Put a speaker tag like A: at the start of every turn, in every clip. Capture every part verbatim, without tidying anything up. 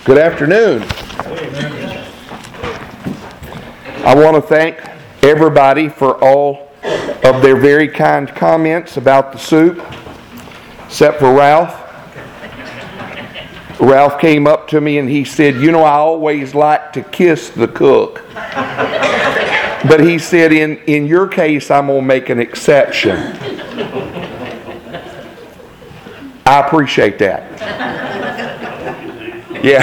A: Good afternoon. I want to thank everybody for all of their very kind comments about the soup, except for Ralph. Ralph came up to me and he said, you know, I always like to kiss the cook. But he said, in, in your case, I'm going to make an exception. I appreciate that. Yeah.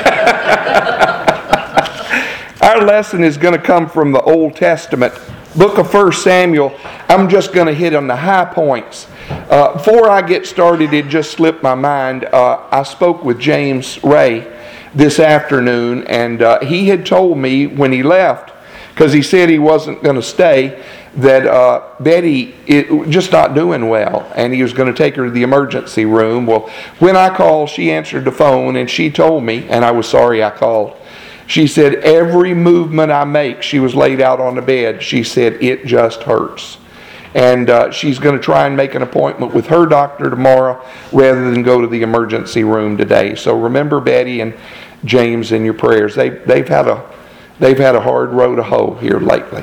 A: Our lesson is going to come from the Old Testament, book of First Samuel. I'm just going to hit on the high points. Uh, before I get started, it just slipped my mind. Uh, I spoke with James Ray this afternoon, and uh, he had told me when he left, because he said he wasn't going to stay, that uh, Betty is just not doing well, and he was going to take her to the emergency room. Well, when I called, she answered the phone, and she told me, and I was sorry I called, she said, every movement I make, she was laid out on the bed, she said, it just hurts. And uh, she's going to try and make an appointment with her doctor tomorrow rather than go to the emergency room today. So remember Betty and James in your prayers. They, they've had a they've had a hard row to hoe here lately.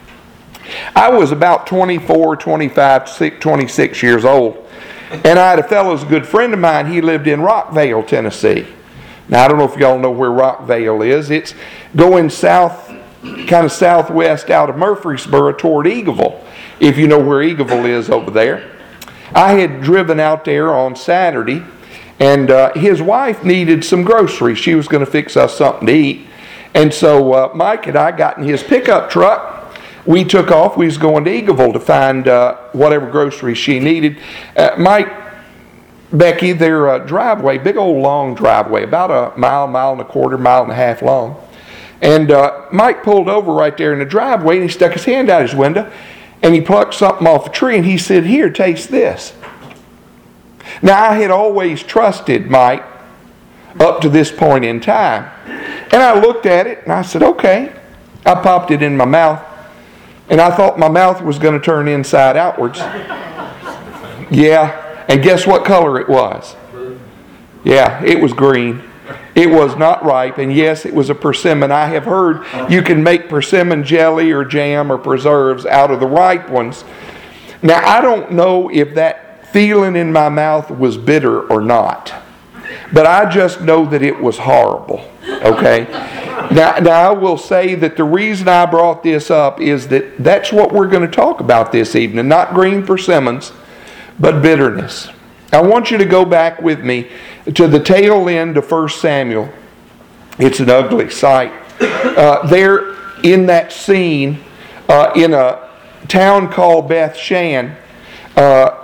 A: I was about twenty-four, twenty-five, twenty-six years old, and I had a fellow's good friend of mine. He lived in Rockvale, Tennessee. Now, I don't know if y'all know where Rockvale is. It's going south, kind of southwest out of Murfreesboro toward Eagleville, if you know where Eagleville is over there. I had driven out there on Saturday, and uh, his wife needed some groceries. She was going to fix us something to eat. And so uh, Mike and I got in his pickup truck. We took off. We was going to Eagleville to find uh, whatever groceries she needed. Uh, Mike, Becky, their uh, driveway, big old long driveway, about a mile, mile and a quarter, mile and a half long. And uh, Mike pulled over right there in the driveway, and he stuck his hand out his window, and he plucked something off a tree, and he said, here, taste this. Now, I had always trusted Mike up to this point in time. And I looked at it, and I said, okay. I popped it in my mouth, and I thought my mouth was going to turn inside outwards. Yeah, and guess what color it was? Yeah, it was green. It was not ripe, and yes, it was a persimmon. I have heard you can make persimmon jelly or jam or preserves out of the ripe ones. Now, I don't know if that feeling in my mouth was bitter or not, but I just know that it was horrible, okay? Now, now, I will say that the reason I brought this up is that that's what we're going to talk about this evening, not green persimmons, but bitterness. I want you to go back with me to the tail end of First Samuel. It's an ugly sight. Uh, there in that scene, uh, in a town called Beth Shan, uh,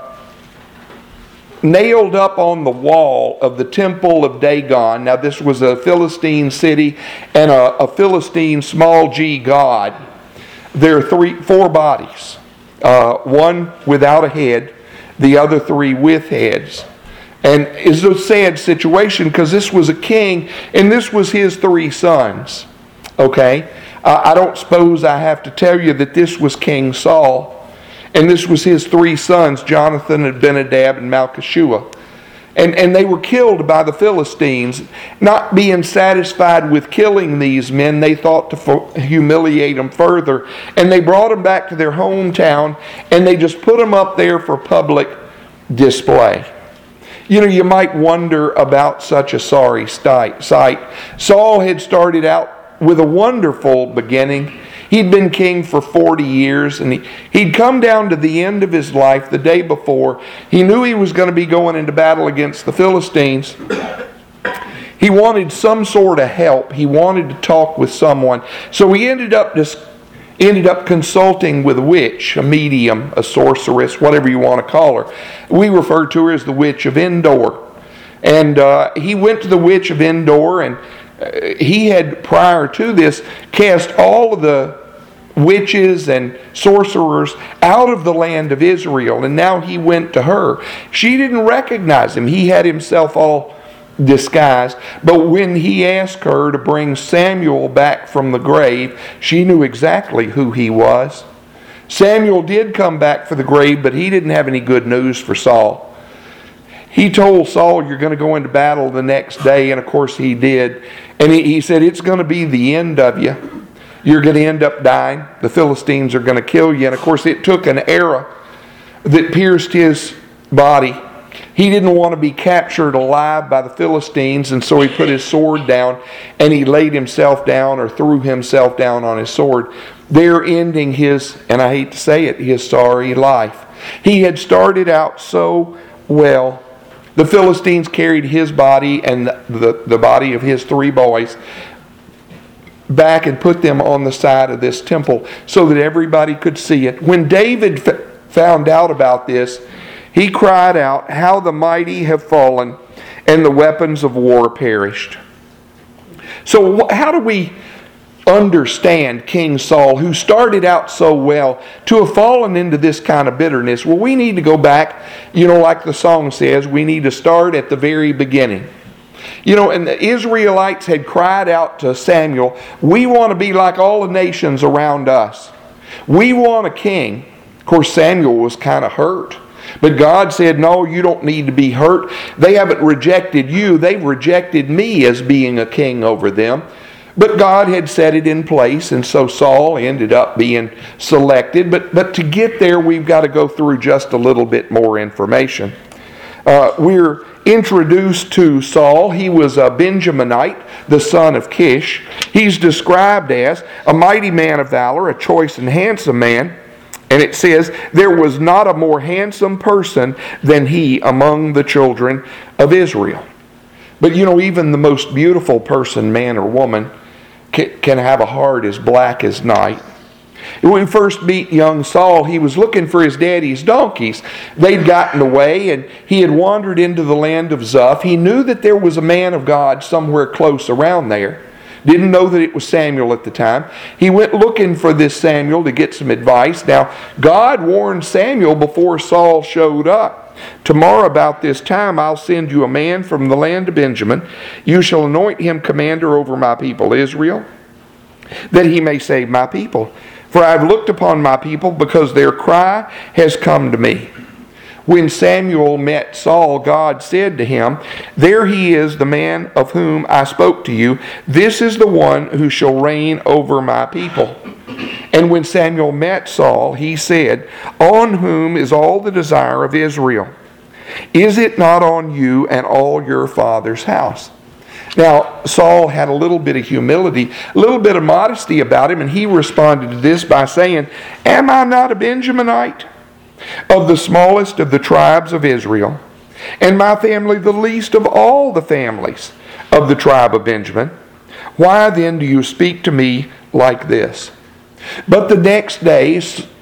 A: nailed up on the wall of the temple of Dagon. Now this was a Philistine city and a, a Philistine small g god. There are three, four bodies. Uh, one without a head, the other three with heads. And it's a sad situation because this was a king and this was his three sons. Okay? Uh, I don't suppose I have to tell you that this was King Saul. And this was his three sons, Jonathan and Benadab and Malchishua. And, and they were killed by the Philistines. Not being satisfied with killing these men, they thought to fo- humiliate them further. And they brought them back to their hometown, and they just put them up there for public display. You know, you might wonder about such a sorry sight. Saul had started out with a wonderful beginning. He'd been king for forty years, and he, he'd come down to the end of his life the day before. He knew he was going to be going into battle against the Philistines. He wanted some sort of help. He wanted to talk with someone. So he ended up just ended up consulting with a witch, a medium, a sorceress, whatever you want to call her. We refer to her as the Witch of Endor. And uh, he went to the Witch of Endor, and uh, he had, prior to this, cast all of the witches and sorcerers out of the land of Israel, and now he went to her. She didn't recognize him. He had himself all disguised, but when he asked her to bring Samuel back from the grave, she knew exactly who he was. Samuel did come back for the grave, but he didn't have any good news for Saul. he told Saul, you're going to go into battle the next day, and of course he did. And he, he said, it's going to be the end of you. You're going to end up dying. The Philistines are going to kill you. And of course it took an arrow that pierced his body. He didn't want to be captured alive by the Philistines, and so he put his sword down and he laid himself down or threw himself down on his sword. There ending his, and I hate to say it, his sorry life. He had started out so well. The Philistines carried his body and the, the, the body of his three boys back and put them on the side of this temple so that everybody could see it. When David f- found out about this, he cried out, how the mighty have fallen and the weapons of war perished. So how do we understand King Saul, who started out so well, to have fallen into this kind of bitterness? Well, we need to go back, you know, like the song says, we need to start at the very beginning. You know, and the Israelites had cried out to Samuel, we want to be like all the nations around us. We want a king. Of course, Samuel was kind of hurt. But God said, no, you don't need to be hurt. They haven't rejected you. They've rejected me as being a king over them. But God had set it in place, and so Saul ended up being selected. But, but to get there, we've got to go through just a little bit more information. Uh, we're introduced to Saul. He was a Benjaminite, the son of Kish. He's described as a mighty man of valor, a choice and handsome man. And it says, there was not a more handsome person than he among the children of Israel. But you know, even the most beautiful person, man or woman, can have a heart as black as night. When we first meet young Saul, he was looking for his daddy's donkeys. They'd gotten away, and he had wandered into the land of Zuph. He knew that there was a man of God somewhere close around there. Didn't know that it was Samuel at the time. He went looking for this Samuel to get some advice. Now, God warned Samuel before Saul showed up. Tomorrow about this time I'll send you a man from the land of Benjamin. You shall anoint him commander over my people Israel, that he may save my people. For I have looked upon my people, because their cry has come to me. When Samuel met Saul, God said to him, there he is, the man of whom I spoke to you. This is the one who shall reign over my people. And when Samuel met Saul, he said, on whom is all the desire of Israel? Is it not on you and all your father's house? Now, Saul had a little bit of humility, a little bit of modesty about him, and he responded to this by saying, am I not a Benjaminite, of the smallest of the tribes of Israel, and my family the least of all the families of the tribe of Benjamin? Why then do you speak to me like this? But the next day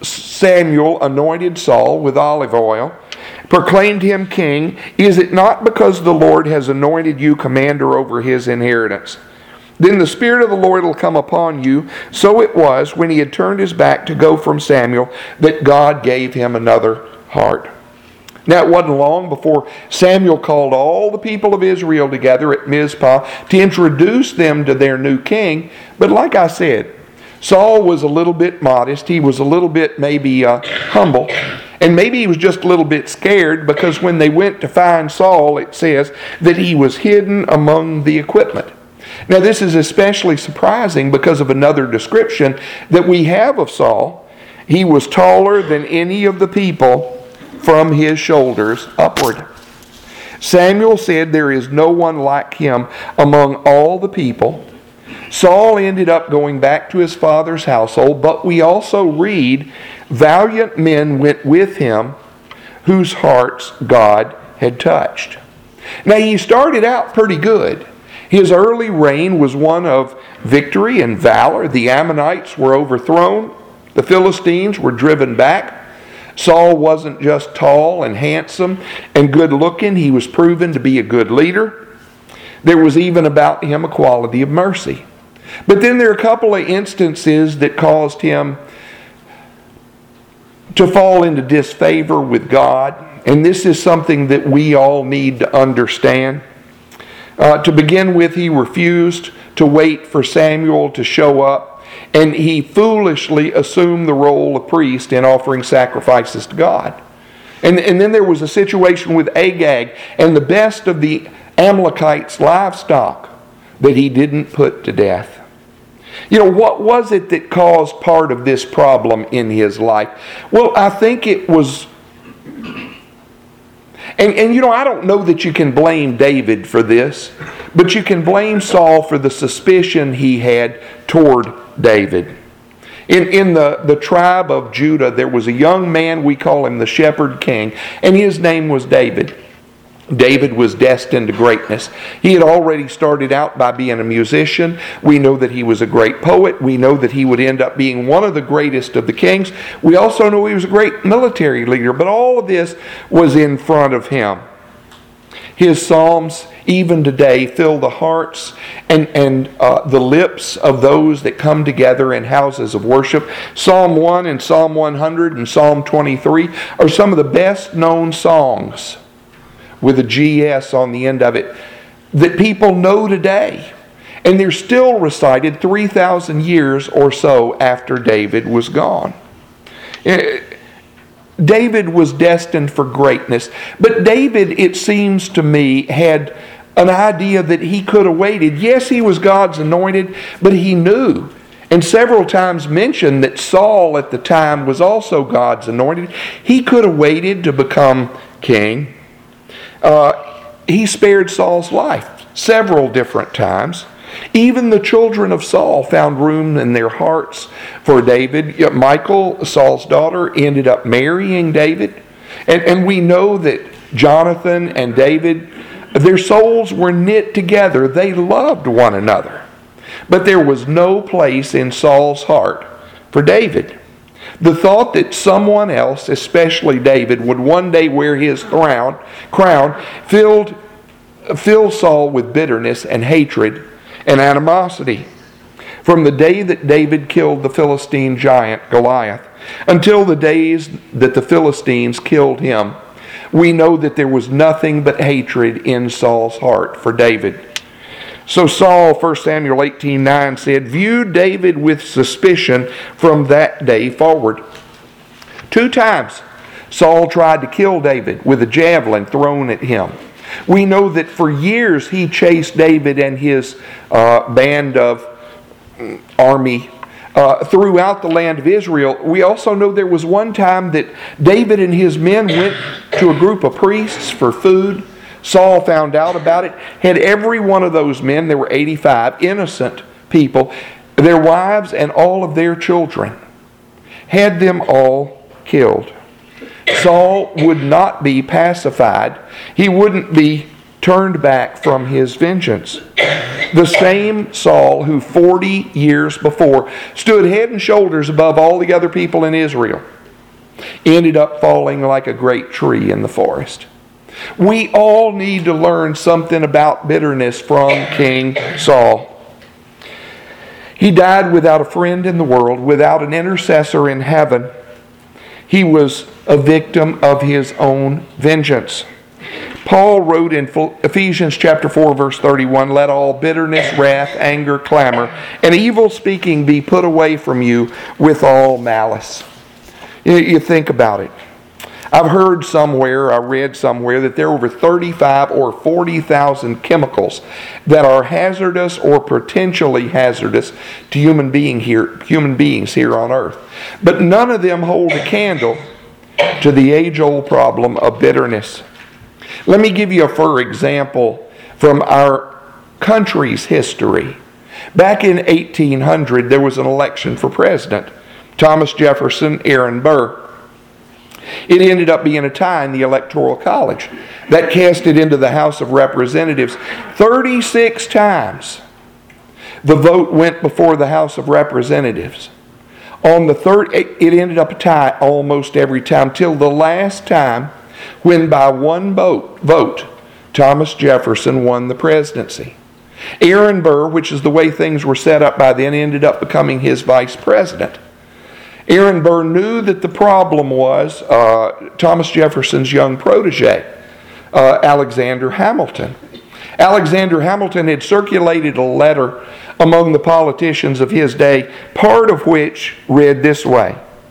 A: Samuel anointed Saul with olive oil, proclaimed him king. Is it not because the Lord has anointed you commander over his inheritance? Then the Spirit of the Lord will come upon you. So it was, when he had turned his back to go from Samuel, that God gave him another heart. Now, it wasn't long before Samuel called all the people of Israel together at Mizpah to introduce them to their new king. But like I said, Saul was a little bit modest. He was a little bit maybe uh, humble. And maybe he was just a little bit scared, because when they went to find Saul, it says that he was hidden among the equipment. Now, this is especially surprising because of another description that we have of Saul. He was taller than any of the people from his shoulders upward. Samuel said, there is no one like him among all the people. Saul ended up going back to his father's household, but we also read, valiant men went with him, whose hearts God had touched. Now, he started out pretty good. His early reign was one of victory and valor. The Ammonites were overthrown. The Philistines were driven back. Saul wasn't just tall and handsome and good looking. He was proven to be a good leader. There was even about him a quality of mercy. But then there are a couple of instances that caused him to fall into disfavor with God. And this is something that we all need to understand. Uh, to begin with, he refused to wait for Samuel to show up, and he foolishly assumed the role of priest in offering sacrifices to God. And, and then there was a situation with Agag and the best of the Amalekites' livestock that he didn't put to death. You know, what was it that caused part of this problem in his life? Well, I think it was... And, and you know, I don't know that you can blame David for this, but you can blame Saul for the suspicion he had toward David. In, in the, the tribe of Judah, there was a young man, we call him the shepherd king, and his name was David. David was destined to greatness. He had already started out by being a musician. We know that he was a great poet. We know that he would end up being one of the greatest of the kings. We also know he was a great military leader, but all of this was in front of him. His psalms, even today, fill the hearts and, and uh, the lips of those that come together in houses of worship. Psalm one and Psalm one hundred and Psalm twenty-three are some of the best known songs with a G S on the end of it that people know today. And they're still recited three thousand years or so after David was gone. David was destined for greatness. But David, it seems to me, had an idea that he could have waited. Yes, he was God's anointed, but he knew, and several times mentioned, that Saul at the time was also God's anointed. He could have waited to become king. Uh, he spared Saul's life several different times. Even the children of Saul found room in their hearts for David. Michal, Saul's daughter, ended up marrying David. And, and we know that Jonathan and David, their souls were knit together. They loved one another. But there was no place in Saul's heart for David. The thought that someone else, especially David, would one day wear his crown, crown filled, filled Saul with bitterness and hatred and animosity. From the day that David killed the Philistine giant Goliath until the days that the Philistines killed him, we know that there was nothing but hatred in Saul's heart for David. So Saul, First Samuel eighteen nine said, viewed David with suspicion from that day forward. Two times Saul tried to kill David with a javelin thrown at him. We know that for years he chased David and his uh, band of army uh, throughout the land of Israel. We also know there was one time that David and his men went to a group of priests for food. Saul found out about it, had every one of those men, there were eighty-five innocent people, their wives and all of their children, had them all killed. Saul would not be pacified. He wouldn't be turned back from his vengeance. The same Saul who forty years before stood head and shoulders above all the other people in Israel ended up falling like a great tree in the forest. We all need to learn something about bitterness from King Saul. He died without a friend in the world, without an intercessor in heaven. He was a victim of his own vengeance. Paul wrote in Ephesians chapter four, verse thirty-one, let all bitterness, wrath, anger, clamor, and evil speaking be put away from you with all malice. You think about it. I've heard somewhere, I read somewhere, that there are over thirty-five or forty thousand chemicals that are hazardous or potentially hazardous to human being here, human beings here on earth. But none of them hold a candle to the age-old problem of bitterness. Let me give you a for example from our country's history. Back in eighteen hundred, there was an election for president. Thomas Jefferson, Aaron Burr. It ended up being a tie in the Electoral College. That cast it into the House of Representatives. thirty-six times the vote went before the House of Representatives. On the third, it ended up a tie almost every time, till the last time when by one vote, vote Thomas Jefferson won the presidency. Aaron Burr, which is the way things were set up by then, ended up becoming his vice president. Aaron Burr knew that the problem was uh, Thomas Jefferson's young protege, uh, Alexander Hamilton. Alexander Hamilton had circulated a letter among the politicians of his day, part of which read this way.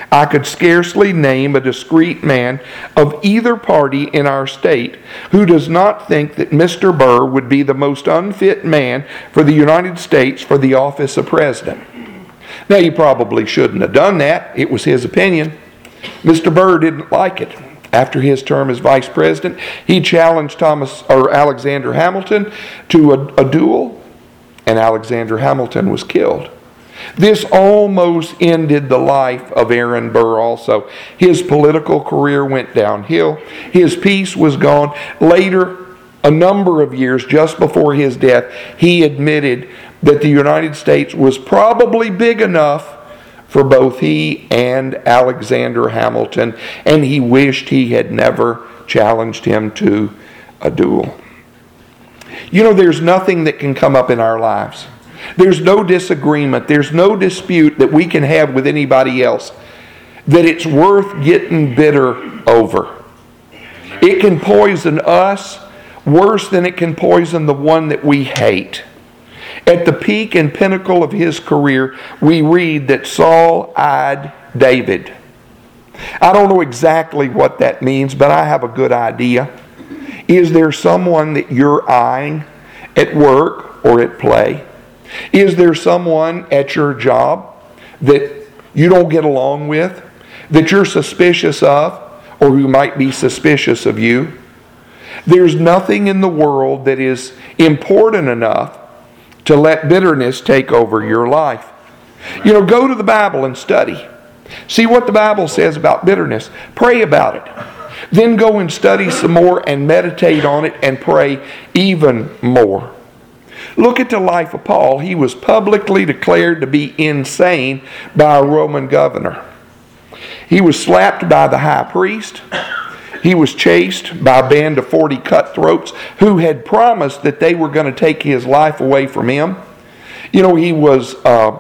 A: I could scarcely name a discreet man of either party in our state who does not think that Mister Burr would be the most unfit man for the United States for the office of president. Now, he probably shouldn't have done that. It was his opinion. Mister Burr didn't like it. After his term as vice president, he challenged Thomas or Alexander Hamilton to a, a duel, and Alexander Hamilton was killed. This almost ended the life of Aaron Burr also. His political career went downhill. His peace was gone. Later, a number of years just before his death, he admitted that the United States was probably big enough for both he and Alexander Hamilton, and he wished he had never challenged him to a duel. You know, there's nothing that can come up in our lives. There's no disagreement. There's no dispute that we can have with anybody else that it's worth getting bitter over. It can poison us worse than it can poison the one that we hate. At the peak and pinnacle of his career, we read that Saul eyed David. I don't know exactly what that means, but I have a good idea. Is there someone that you're eyeing at work or at play? Is there someone at your job that you don't get along with, that you're suspicious of, or who might be suspicious of you? There's nothing in the world that is important enough to let bitterness take over your life. You know, go to the Bible and study. See what the Bible says about bitterness. Pray about it. Then go and study some more and meditate on it and pray even more. Look at the life of Paul. He was publicly declared to be insane by a Roman governor. He was slapped by the high priest. He was chased by a band of forty cutthroats who had promised that they were going to take his life away from him. You know, he was, uh,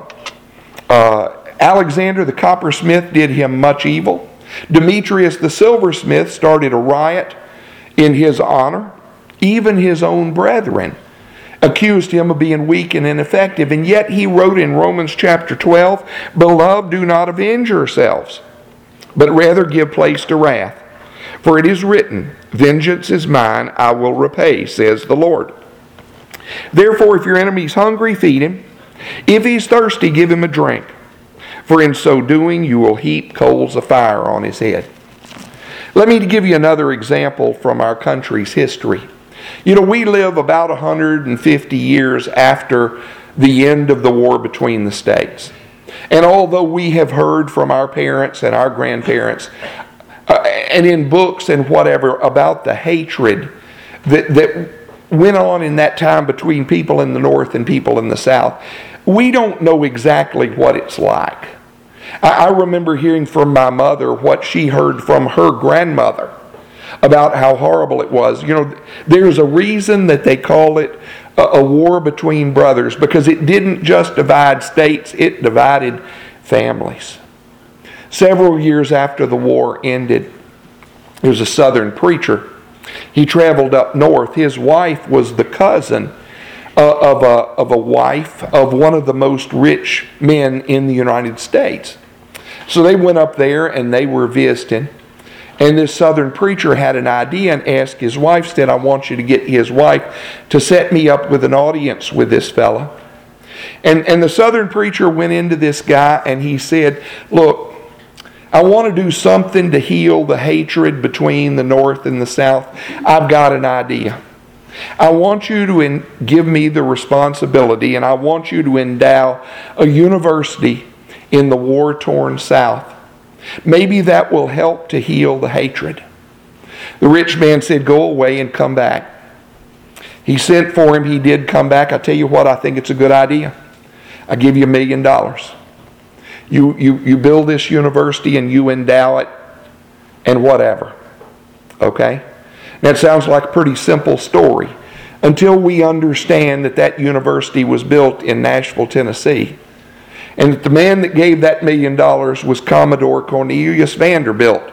A: uh, Alexander the coppersmith did him much evil. Demetrius the silversmith started a riot in his honor. Even his own brethren accused him of being weak and ineffective. And yet he wrote in Romans chapter twelve, "Beloved, do not avenge yourselves, but rather give place to wrath. For it is written, vengeance is mine, I will repay, says the Lord. Therefore, if your enemy is hungry, feed him. If he's thirsty, give him a drink. For in so doing, you will heap coals of fire on his head." Let me give you another example from our country's history. You know, we live about one hundred fifty years after the end of the war between the states. And although we have heard from our parents and our grandparents, Uh, and in books and whatever about the hatred that, that went on in that time between people in the North and people in the South, we don't know exactly what it's like. I, I remember hearing from my mother what she heard from her grandmother about how horrible it was. You know, there's a reason that they call it a, a war between brothers, because it didn't just divide states, it divided families. Several years after the war ended, there was a southern preacher. He traveled up north. His wife was the cousin uh, of, a, of a wife of one of the most rich men in the United States. So they went up there and they were visiting. And this southern preacher had an idea and asked his wife, said, "I want you to get his wife to set me up with an audience with this fella." And, and the southern preacher went into this guy and he said, "Look, I want to do something to heal the hatred between the North and the South. I've got an idea. I want you to in, give me the responsibility, and I want you to endow a university in the war-torn South. Maybe that will help to heal the hatred." The rich man said, "Go away and come back." He sent for him. He did come back. I tell you what, I think it's a good idea. I give you a million dollars. You, you, you build this university and you endow it and whatever. Okay? That sounds like a pretty simple story until we understand that that university was built in Nashville, Tennessee. And that the man that gave that million dollars was Commodore Cornelius Vanderbilt.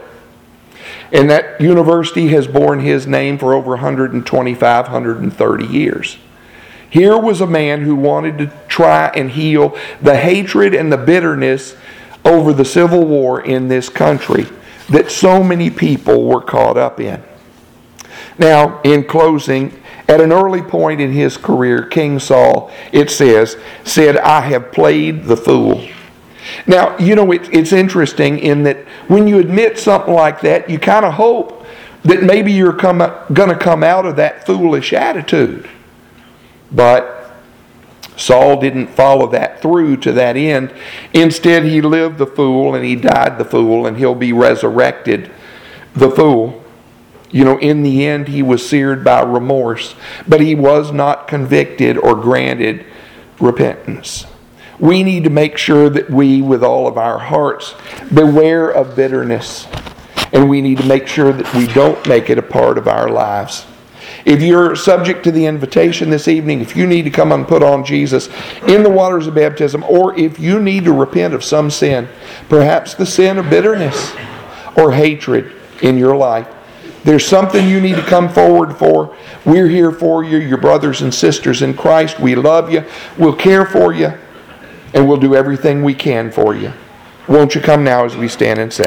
A: And that university has borne his name for over one hundred twenty-five, one hundred thirty years. Here was a man who wanted to try and heal the hatred and the bitterness over the Civil War in this country that so many people were caught up in. Now, in closing, at an early point in his career, King Saul, it says, said, "I have played the fool." Now, you know, it, it's interesting in that when you admit something like that, you kind of hope that maybe you're going to come out of that foolish attitude. But Saul didn't follow that through to that end. Instead, he lived the fool and he died the fool, and he'll be resurrected the fool. You know, in the end, he was seared by remorse, but he was not convicted or granted repentance. We need to make sure that we, with all of our hearts, beware of bitterness. And we need to make sure that we don't make it a part of our lives. If you're subject to the invitation this evening, if you need to come and put on Jesus in the waters of baptism, or if you need to repent of some sin, perhaps the sin of bitterness or hatred in your life, there's something you need to come forward for. We're here for you, your brothers and sisters in Christ. We love you. We'll care for you. And we'll do everything we can for you. Won't you come now as we stand and sing?